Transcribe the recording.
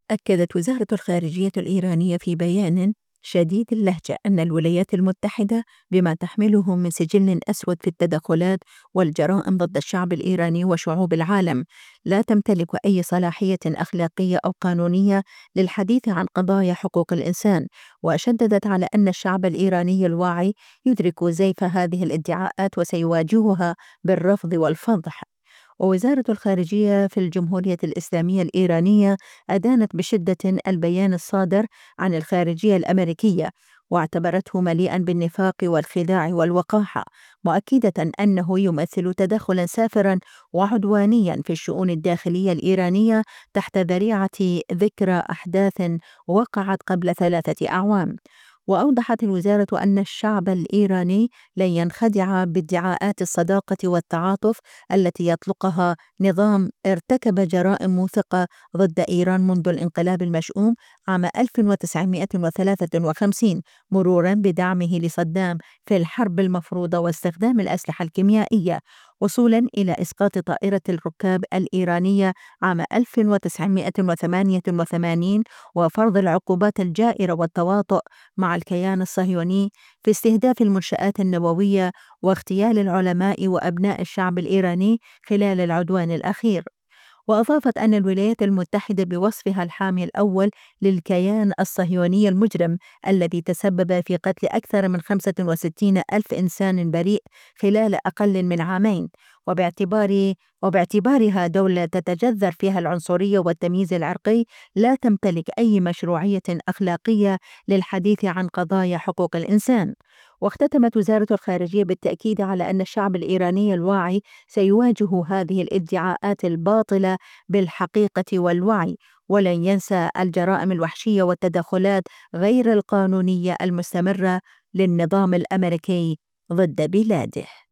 أكدت وزارة الخارجية الإيرانية في بيان شديد اللهجة أن الولايات المتحدة بما تحمله من سجل أسود في التدخلات والجرائم ضد الشعب الإيراني وشعوب العالم لا تمتلك أي صلاحية أخلاقية أو قانونية للحديث عن قضايا حقوق الإنسان، وشددت على أن الشعب الإيراني الواعي يدرك زيف هذه الادعاءات وسيواجهها بالرفض والفضح. ووزارة الخارجية في الجمهورية الإسلامية الإيرانية أدانت بشدة البيان الصادر عن الخارجية الأمريكية، واعتبرته مليئا بالنفاق والخداع والوقاحة، مؤكدة أنه يمثل تدخلا سافرا وعدوانيا في الشؤون الداخلية الإيرانية تحت ذريعة ذكرى أحداث وقعت قبل 3 أعوام. وأوضحت الوزارة أن الشعب الإيراني لن ينخدع بادعاءات الصداقة والتعاطف التي يطلقها نظام ارتكب جرائم موثقة ضد إيران منذ الانقلاب المشؤوم عام 1953، مرورا بدعمه لصدام في الحرب المفروضة واستخدام الأسلحة الكيميائية، وصولا إلى إسقاط طائرة الركاب الإيرانية عام 1988 وفرض العقوبات الجائرة والتواطؤ مع الكيان الصهيوني في استهداف المنشآت النووية واغتيال العلماء وأبناء الشعب الإيراني خلال العدوان الأخير. وأضافت أن الولايات المتحدة بوصفها الحامي الأول للكيان الصهيوني المجرم الذي تسبب في قتل أكثر من 65 ألف إنسان بريء خلال أقل من عامين، وباعتبارها دولة تتجذر فيها العنصرية والتمييز العرقي، لا تمتلك أي مشروعية أخلاقية للحديث عن قضايا حقوق الإنسان. واختتمت وزارة الخارجية بالتأكيد على أن الشعب الإيراني الواعي سيواجه هذه الادعاءات الباطلة بالحقيقة والوعي، ولن ينسى الجرائم الوحشية والتدخلات غير القانونية المستمرة للنظام الأمريكي ضد بلاده.